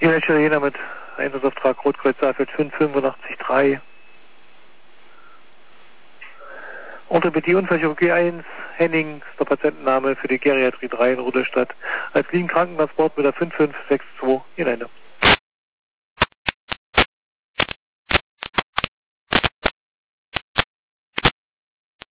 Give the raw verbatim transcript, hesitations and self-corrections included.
Hier Jena mit Einsatzauftrag Rotkreuz Saalfeld fünf fünfundachtzig drei. Orthopädie Unfallchirurgie eins, Henning, ist der Patientenname für die Geriatrie drei in Rudolstadt. Als Klinikrankentransport mit der fünf fünf sechs zwei in Ende.